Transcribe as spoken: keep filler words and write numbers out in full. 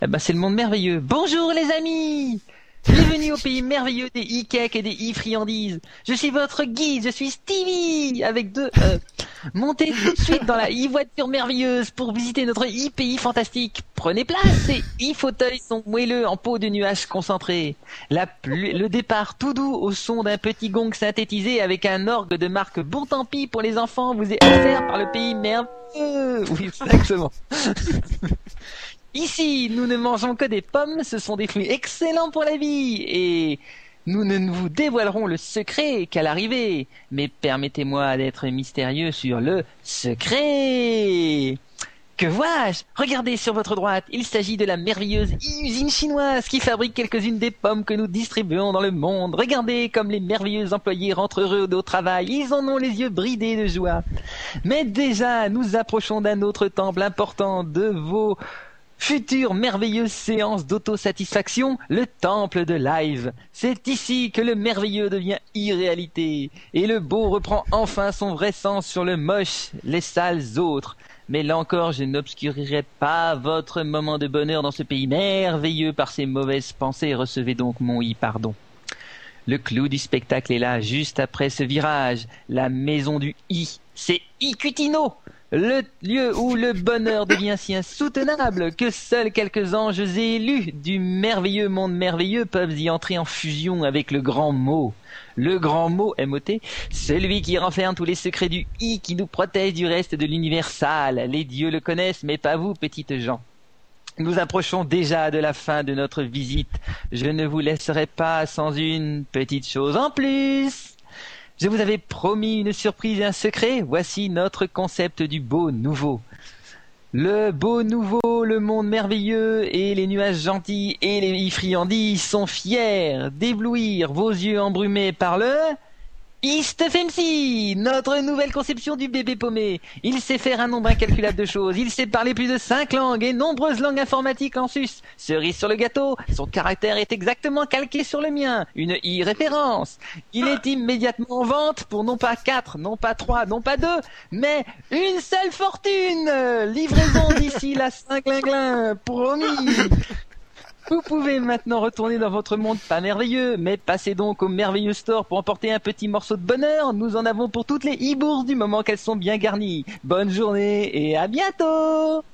Eh ben, c'est le monde merveilleux. Bonjour les amis! Bienvenue au pays merveilleux des e-cakes et des e-friandises. Je suis votre guide, je suis Stevie, avec deux euh, montez tout de suite dans la e-voiture merveilleuse pour visiter notre e-pays fantastique. Prenez place, ces e-fauteuils sont moelleux en peau de nuages concentrés. La pluie, le départ tout doux au son d'un petit gong synthétisé avec un orgue de marque Bon Tant Pis pour les enfants vous est offert par le pays merveilleux. Oui, exactement. Ici, nous ne mangeons que des pommes, ce sont des fruits excellents pour la vie, et nous ne vous dévoilerons le secret qu'à l'arrivée. Mais permettez-moi d'être mystérieux sur le secret. Que vois-je? Regardez sur votre droite, il s'agit de la merveilleuse usine chinoise qui fabrique quelques-unes des pommes que nous distribuons dans le monde. Regardez comme les merveilleux employés rentrent heureux au travail, ils en ont les yeux bridés de joie. Mais déjà, nous approchons d'un autre temple important de vos future merveilleuse séance d'autosatisfaction, le temple de live. C'est ici que le merveilleux devient irréalité, et le beau reprend enfin son vrai sens sur le moche, les sales autres. Mais là encore, je n'obscurirai pas votre moment de bonheur dans ce pays merveilleux par ces mauvaises pensées, recevez donc mon i-pardon. Le clou du spectacle est là, juste après ce virage, la maison du i, c'est i-Cutino, le lieu où le bonheur devient si insoutenable que seuls quelques anges élus du merveilleux monde merveilleux peuvent y entrer en fusion avec le grand mot. Le grand mot, M O T, celui qui renferme tous les secrets du I qui nous protège du reste de l'univers sale. Les dieux le connaissent, mais pas vous, petites gens. Nous approchons déjà de la fin de notre visite. Je ne vous laisserai pas sans une petite chose en plus. Je vous avais promis une surprise et un secret. Voici notre concept du beau nouveau. Le beau nouveau, le monde merveilleux et les nuages gentils et les friandises sont fiers d'éblouir vos yeux embrumés par le East Femsi, notre nouvelle conception du bébé paumé. Il sait faire un nombre incalculable de choses. Il sait parler plus de cinq langues et nombreuses langues informatiques en sus. Cerise sur le gâteau, son caractère est exactement calqué sur le mien. Une i-référence. Il est immédiatement en vente pour non pas quatre, non pas trois, non pas deux, mais une seule fortune. Livraison d'ici la Saint-Glinglin, promis. Vous pouvez maintenant retourner dans votre monde pas merveilleux, mais passez donc au merveilleux store pour emporter un petit morceau de bonheur. Nous en avons pour toutes les e-bourses du moment qu'elles sont bien garnies. Bonne journée et à bientôt!